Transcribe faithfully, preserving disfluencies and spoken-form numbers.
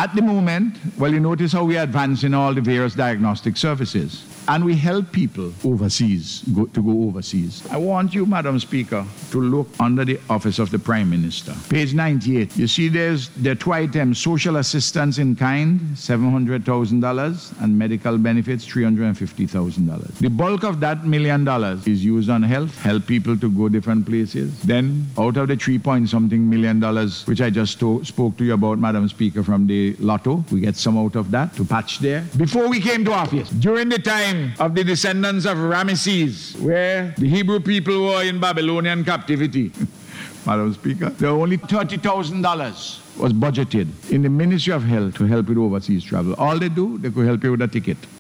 At the moment, well, you notice how we advance in all the various diagnostic services. And we help people overseas, go, to go overseas. I want you, Madam Speaker, to look under the office of the Prime Minister. Page ninety-eight. You see there's there are two items, social assistance in kind, seven hundred thousand dollars, and medical benefits, three hundred fifty thousand dollars. The bulk of that million dollars is used on health, help people to go different places. Then, out of the three point something million dollars, which I just to, spoke to you about, Madam Speaker, from the lotto, we get some out of that to patch there. Before we came to office, during the time of the descendants of Ramesses, where the Hebrew people were in Babylonian captivity, Madam Speaker, there were only thirty thousand dollars was budgeted in the Ministry of Health to help with overseas travel. All they do, they could help you with a ticket.